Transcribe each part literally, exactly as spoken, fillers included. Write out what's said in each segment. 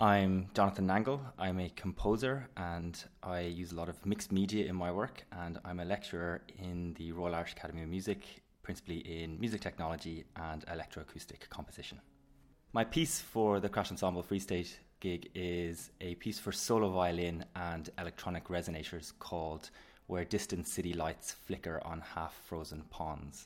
I'm Jonathan Nangle. I'm a composer and I use a lot of mixed media in my work, and I'm a lecturer in the Royal Irish Academy of Music, principally in music technology and electroacoustic composition. My piece for the Crash Ensemble Free State gig is a piece for solo violin and electronic resonators called Where Distant City Lights Flicker on Half-Frozen Ponds.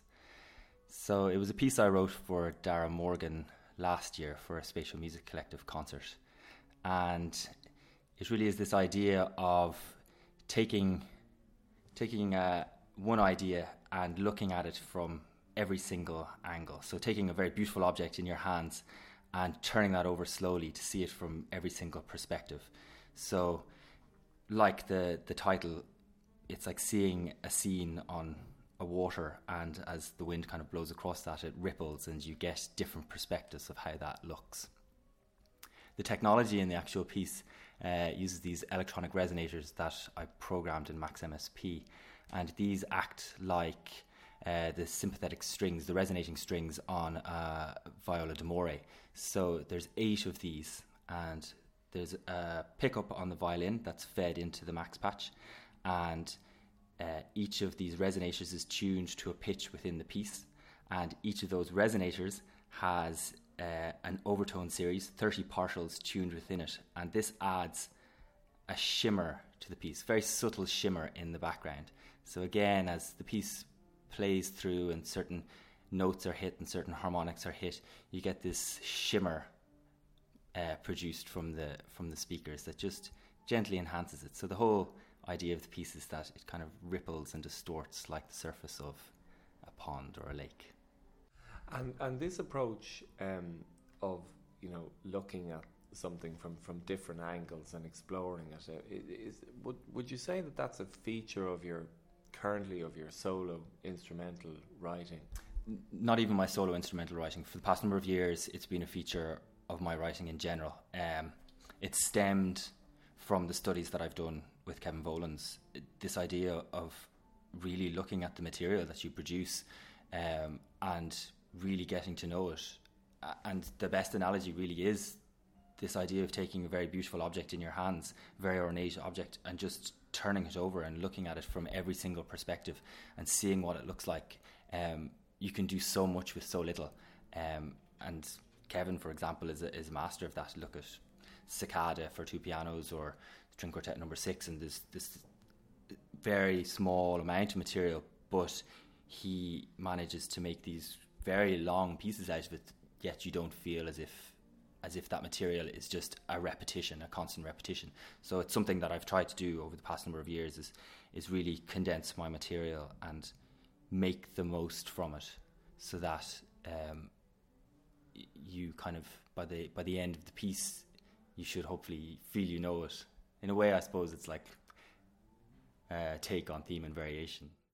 So it was a piece I wrote for Dara Morgan last year for a Spatial Music Collective concert. And it really is this idea of taking taking uh, one idea and looking at it from every single angle. So taking a very beautiful object in your hands and turning that over slowly to see it from every single perspective. So like the, the title, it's like seeing a scene on a water, and as the wind kind of blows across that, it ripples and you get different perspectives of how that looks. The technology in the actual piece uh, uses these electronic resonators that I programmed in Max M S P, and these act like uh, the sympathetic strings, the resonating strings on a viola d'amore. So there's eight of these, and there's a pickup on the violin that's fed into the Max patch, and uh, each of these resonators is tuned to a pitch within the piece, and each of those resonators has Uh, an overtone series, thirty partials tuned within it, and this adds a shimmer to the piece, very subtle shimmer in the background. So again, as the piece plays through and certain notes are hit and certain harmonics are hit, you get this shimmer uh, produced from the from the speakers that just gently enhances it. So the whole idea of the piece is that it kind of ripples and distorts like the surface of a pond or a lake. And and this approach um, of you know looking at something from, from different angles and exploring it, uh, is would would you say that that's a feature of your currently of your solo instrumental writing? Not even my solo instrumental writing. For the past number of years, it's been a feature of my writing in general. Um, it stemmed from the studies that I've done with Kevin Volans. This idea of really looking at the material that you produce um, and really getting to know it. And the best analogy really is this idea of taking a very beautiful object in your hands, a very ornate object, and just turning it over and looking at it from every single perspective and seeing what it looks like. Um, you can do so much with so little. Um, and Kevin, for example, is a, is a master of that. Look at Cicada for two pianos or String Quartet number six, and there's this very small amount of material, but he manages to make these very long pieces out of it, yet you don't feel as if as if that material is just a repetition, a constant repetition. So it's something that I've tried to do over the past number of years is is really condense my material and make the most from it, so that um, you kind of by the by the end of the piece you should hopefully feel you know it. In a way, I suppose it's like a take on theme and variation.